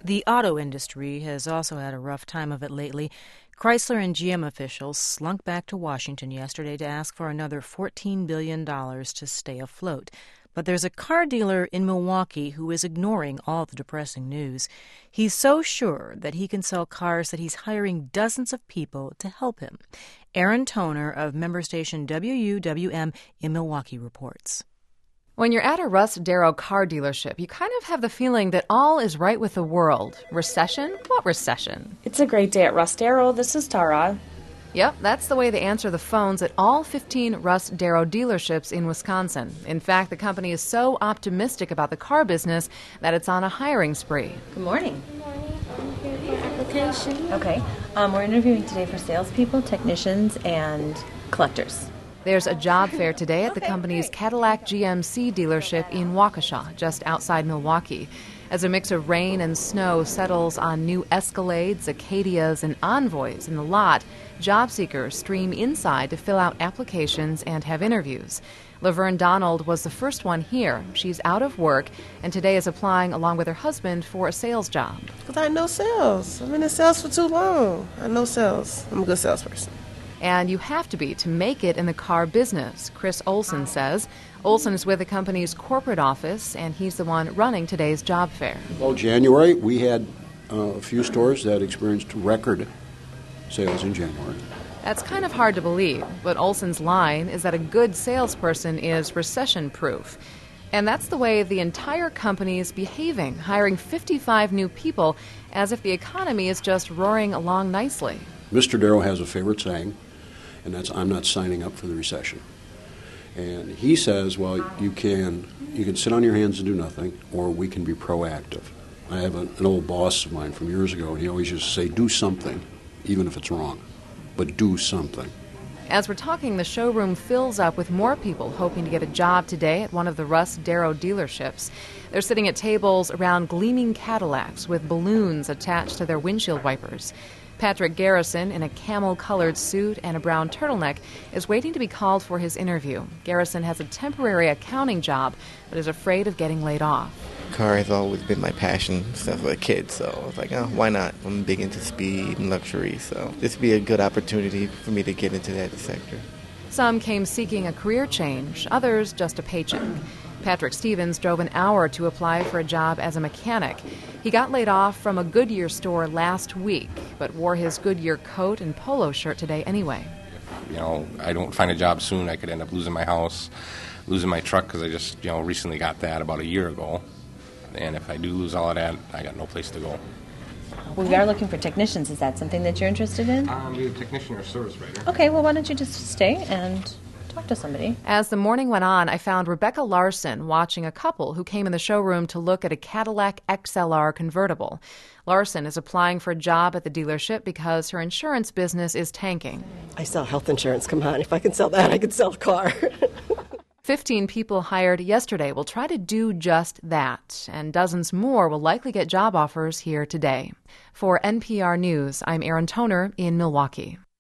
The auto industry has also had a rough time of it lately. Chrysler and GM officials slunk back to Washington yesterday to ask for another $14 billion to stay afloat. But there's a car dealer in Milwaukee who is ignoring all the depressing news. He's so sure that he can sell cars that he's hiring dozens of people to help him. Aaron Toner of member station WUWM in Milwaukee reports. When you're at a Russ Darrow car dealership, you kind of have the feeling that all is right with the world. Recession? What recession? It's a great day at Russ Darrow. This is Tara. Yep, that's the way they answer the phones at all 15 Russ Darrow dealerships in Wisconsin. In fact, the company is so optimistic about the car business that it's on a hiring spree. Good morning. Good morning. I'm here for application. Okay. We're interviewing today for salespeople, technicians, and collectors. There's a job fair today at the company's Cadillac GMC dealership in Waukesha, just outside Milwaukee. As a mix of rain and snow settles on new Escalades, Acadias, and Envoys in the lot, job seekers stream inside to fill out applications and have interviews. Laverne Donald was the first one here. She's out of work and today is applying along with her husband for a sales job. Because I know sales. I've been in sales for too long. I know sales. I'm a good salesperson. And you have to be to make it in the car business, Chris Olson says. Olson is with the company's corporate office, and he's the one running today's job fair. Well, January, we had a few stores that experienced record sales in January. That's kind of hard to believe, but Olson's line is that a good salesperson is recession-proof. And that's the way the entire company is behaving, hiring 55 new people as if the economy is just roaring along nicely. Mr. Darrow has a favorite saying, and that's, "I'm not signing up for the recession." And he says, well, you can sit on your hands and do nothing, or we can be proactive. I have an old boss of mine from years ago, and he always used to say, do something, even if it's wrong, but do something. As we're talking, the showroom fills up with more people hoping to get a job today at one of the Russ Darrow dealerships. They're sitting at tables around gleaming Cadillacs with balloons attached to their windshield wipers. Patrick Garrison, in a camel-colored suit and a brown turtleneck, is waiting to be called for his interview. Garrison has a temporary accounting job, but is afraid of getting laid off. Car has always been my passion since I was a kid, so I was like, oh, why not? I'm big into speed and luxury, so this would be a good opportunity for me to get into that sector. Some came seeking a career change, others just a paycheck. Patrick Stevens drove an hour to apply for a job as a mechanic. He got laid off from a Goodyear store last week, but wore his Goodyear coat and polo shirt today anyway. If, I don't find a job soon, I could end up losing my house, losing my truck, because I just, recently got that about a year ago. And if I do lose all of that, I got no place to go. We are looking for technicians. Is that something that you're interested in? Be a technician or service writer. Okay, well, why don't you just stay and talk to somebody. As the morning went on, I found Rebecca Larson watching a couple who came in the showroom to look at a Cadillac XLR convertible. Larson is applying for a job at the dealership because her insurance business is tanking. I sell health insurance. Come on, if I can sell that, I can sell a car. 15 people hired yesterday will try to do just that, and dozens more will likely get job offers here today. For NPR News, I'm Aaron Toner in Milwaukee.